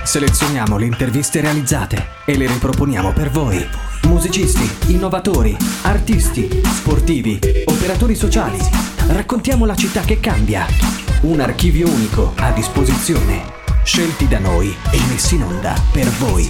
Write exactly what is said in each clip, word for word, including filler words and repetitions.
Selezioniamo le interviste realizzate e le riproponiamo per voi. Musicisti, innovatori, artisti, sportivi, operatori sociali. Raccontiamo la città che cambia. Un archivio unico a disposizione. Scelti da noi e messi in onda per voi.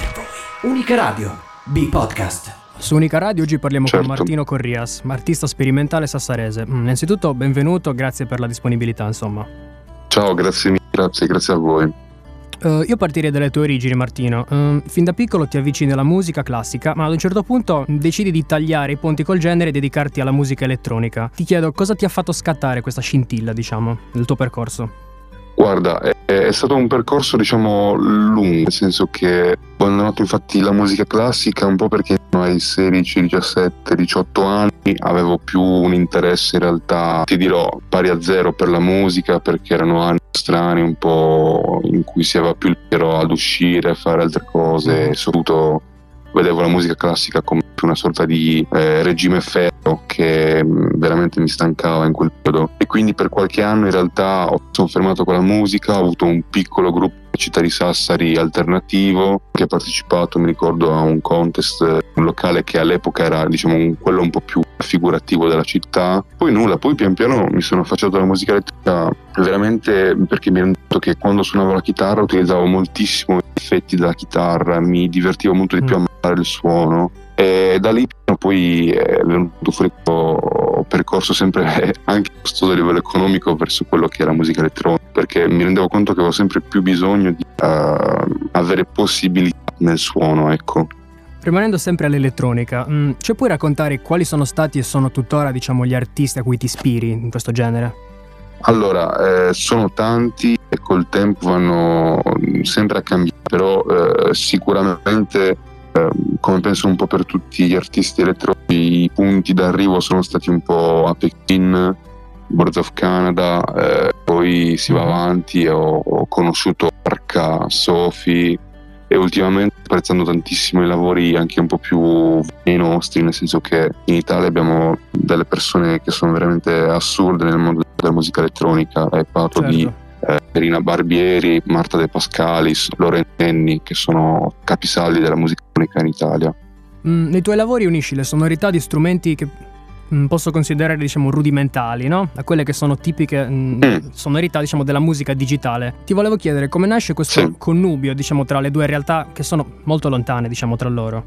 Unica Radio, B-Podcast. Su Unica Radio oggi parliamo certo. con Martino Corrias, artista sperimentale sassarese. Innanzitutto benvenuto, grazie per la disponibilità, insomma. Ciao, grazie mille, grazie, grazie a voi. Uh, io partirei dalle tue origini, Martino. Uh, fin da piccolo ti avvicini alla musica classica, ma ad un certo punto decidi di tagliare i ponti col genere e dedicarti alla musica elettronica. Ti chiedo cosa ti ha fatto scattare questa scintilla, diciamo, nel tuo percorso? Guarda, è, è stato un percorso, diciamo, lungo, nel senso che ho abbandonato infatti la musica classica un po' perché ai sedici, diciassette, diciotto anni avevo più un interesse in realtà, ti dirò, pari a zero per la musica, perché erano anni strani un po' in cui si aveva più libero ad uscire, a fare altre cose, e soprattutto vedevo la musica classica come una sorta di eh, regime ferro che mh, veramente mi stancava in quel periodo, e quindi per qualche anno in realtà ho sono fermato con la musica. Ho avuto un piccolo gruppo a Città di Sassari alternativo che ha partecipato, mi ricordo, a un contest, un locale che all'epoca era, diciamo, un, quello un po' più figurativo della città. Poi nulla, poi pian piano mi sono affacciato alla musica elettronica veramente perché mi rendo conto che quando suonavo la chitarra utilizzavo moltissimo gli effetti della chitarra, mi divertivo molto di più a mangiare il suono, e da lì poi è venuto fuori un percorso sempre anche costoso a livello economico verso quello che è la musica elettronica, perché mi rendevo conto che avevo sempre più bisogno di uh, avere possibilità nel suono, ecco. Rimanendo sempre all'elettronica, mh, ci puoi raccontare quali sono stati e sono tuttora, diciamo, gli artisti a cui ti ispiri in questo genere? Allora, eh, sono tanti e col tempo vanno sempre a cambiare, però eh, sicuramente, eh, come penso un po' per tutti gli artisti elettronici, i punti d'arrivo sono stati un po' a Pekin, Boards of Canada, eh, poi si va avanti, ho, ho conosciuto Arca, Sophie, e ultimamente apprezzando tantissimo i lavori anche un po' più i nostri, nel senso che in Italia abbiamo delle persone che sono veramente assurde nel mondo della musica elettronica. Hai parlato Certo. di eh, Rina Barbieri, Marta De Pascalis, Loren Nenni, che sono capisaldi della musica elettronica in Italia. Mm, nei tuoi lavori unisci le sonorità di strumenti che mm, posso considerare, diciamo, rudimentali, no? A quelle che sono tipiche mm, Mm. sonorità, diciamo, della musica digitale. Ti volevo chiedere come nasce questo Sì. connubio, diciamo, tra le due realtà che sono molto lontane, diciamo, tra loro.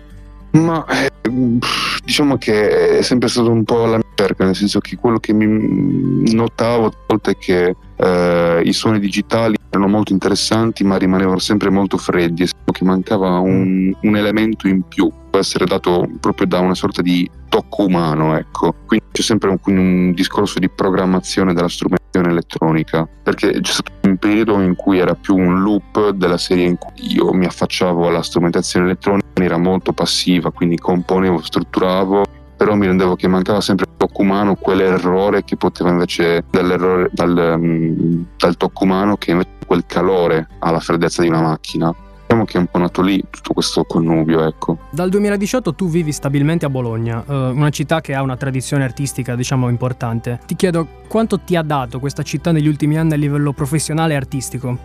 Ma eh, diciamo che è sempre stato un po' la mia ricerca, nel senso che quello che mi notavo a volte è che eh, i suoni digitali erano molto interessanti, ma rimanevano sempre molto freddi, e che mancava un, un elemento in più, può essere dato proprio da una sorta di tocco umano, ecco. Quindi c'è sempre un, un discorso di programmazione della strumentazione elettronica, perché c'è stato un periodo in cui era più un loop della serie in cui io mi affacciavo alla strumentazione elettronica in maniera molto passiva, quindi componevo, strutturavo, però mi rendevo che mancava sempre il tocco umano, quell'errore che poteva invece dall'errore dal, um, dal tocco umano, che invece quel calore alla freddezza di una macchina. Diciamo che è un po' nato lì tutto questo connubio, ecco. Dal duemiladiciotto tu vivi stabilmente a Bologna, eh, una città che ha una tradizione artistica, diciamo, importante. Ti chiedo quanto ti ha dato questa città negli ultimi anni a livello professionale e artistico?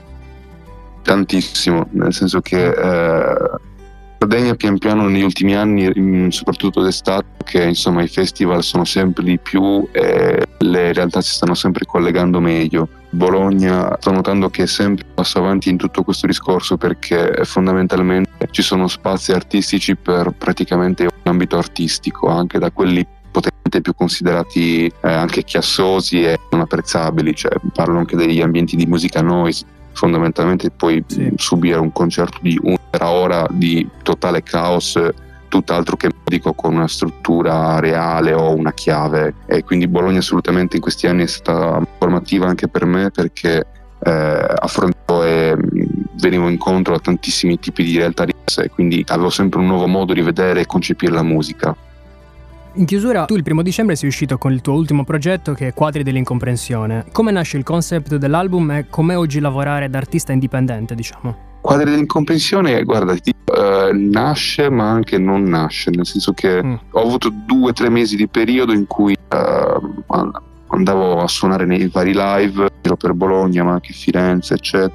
Tantissimo, nel senso che eh, Sardegna pian piano negli ultimi anni, soprattutto d'estate, che insomma i festival sono sempre di più e le realtà si stanno sempre collegando meglio. Bologna, sto notando che è sempre passo avanti in tutto questo discorso, perché fondamentalmente ci sono spazi artistici per praticamente un ambito artistico, anche da quelli potenzialmente più considerati eh, anche chiassosi e non apprezzabili, cioè parlo anche degli ambienti di musica noise. Fondamentalmente puoi Sì. subire un concerto di un'ora ora di totale caos, tutt'altro che dico con una struttura reale o una chiave, e quindi Bologna assolutamente in questi anni è stata formativa anche per me, perché eh, affrontavo e venivo incontro a tantissimi tipi di realtà diverse, quindi avevo sempre un nuovo modo di vedere e concepire la musica. In chiusura, tu il primo dicembre sei uscito con il tuo ultimo progetto, che è Quadri dell'incomprensione. Come nasce il concept dell'album e com'è oggi lavorare da artista indipendente, diciamo? Quadri dell'incomprensione, guarda, ti dico, eh, nasce ma anche non nasce, nel senso che Mm. ho avuto due o tre mesi di periodo in cui eh, andavo a suonare nei vari live, giro per Bologna ma anche Firenze eccetera,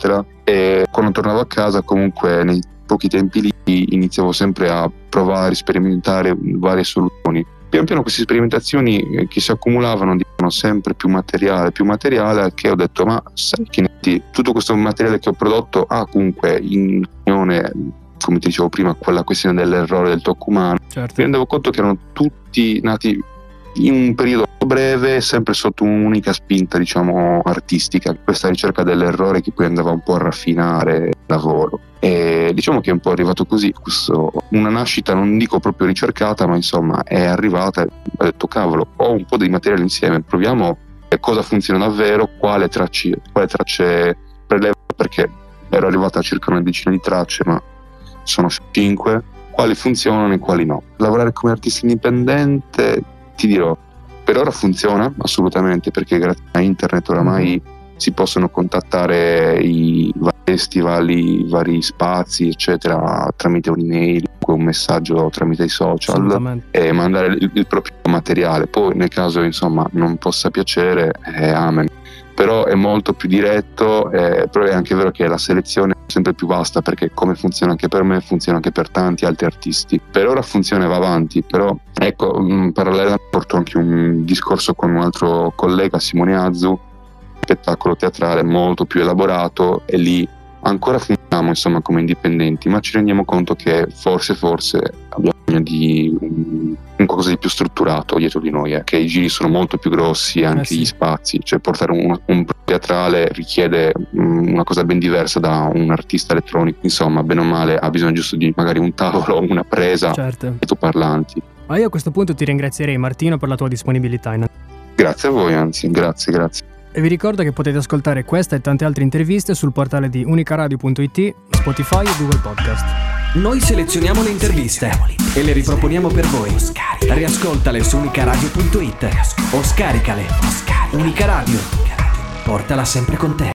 e quando tornavo a casa comunque nei pochi tempi lì iniziavo sempre a provare a sperimentare varie soluzioni. Pian piano queste sperimentazioni che si accumulavano diventano sempre più materiale, più materiale, che ho detto ma sai che tutto questo materiale che ho prodotto ha comunque in unione, come ti dicevo prima, quella questione dell'errore, del tocco umano. Certo. Mi rendevo conto che erano tutti nati in un periodo breve, sempre sotto un'unica spinta, diciamo, artistica, questa ricerca dell'errore che poi andava un po' a raffinare il lavoro. E diciamo che è un po' arrivato così, questo, una nascita non dico proprio ricercata, ma insomma è arrivata e ho detto cavolo, ho un po' di materiale insieme, proviamo cosa funziona davvero, quale tracce, quale tracce prelevo, perché ero arrivata a circa una decina di tracce, ma sono cinque, quali funzionano e quali no. Lavorare come artista indipendente, ti dirò, per ora funziona assolutamente, perché grazie a internet oramai si possono contattare i vari festival, i vari spazi eccetera tramite un'email, un messaggio tramite i social e mandare il, il proprio materiale. Poi nel caso insomma non possa piacere, eh, amen, però è molto più diretto, eh, però è anche vero che la selezione è sempre più vasta, perché come funziona anche per me funziona anche per tanti altri artisti. Per ora funziona e va avanti, però ecco, in parallelo porto anche un discorso con un altro collega, Simone Azzu, spettacolo teatrale molto più elaborato, e lì ancora funzioniamo insomma come indipendenti, ma ci rendiamo conto che forse forse abbiamo bisogno di un, un qualcosa di più strutturato dietro di noi, eh, che i giri sono molto più grossi, anche eh sì. gli spazi, cioè portare un, un teatrale richiede um, una cosa ben diversa da un artista elettronico, insomma bene o male ha bisogno giusto di magari un tavolo, una presa, certo. altoparlanti. Ma io a questo punto ti ringrazierei, Martino, per la tua disponibilità. Grazie a voi, anzi, grazie, grazie. E vi ricordo che potete ascoltare questa e tante altre interviste sul portale di unicaradio punto it, Spotify e Google Podcast. Noi selezioniamo le interviste e le riproponiamo per voi. Riascoltale su unicaradio punto it o scaricale. Unica Radio, portala sempre con te.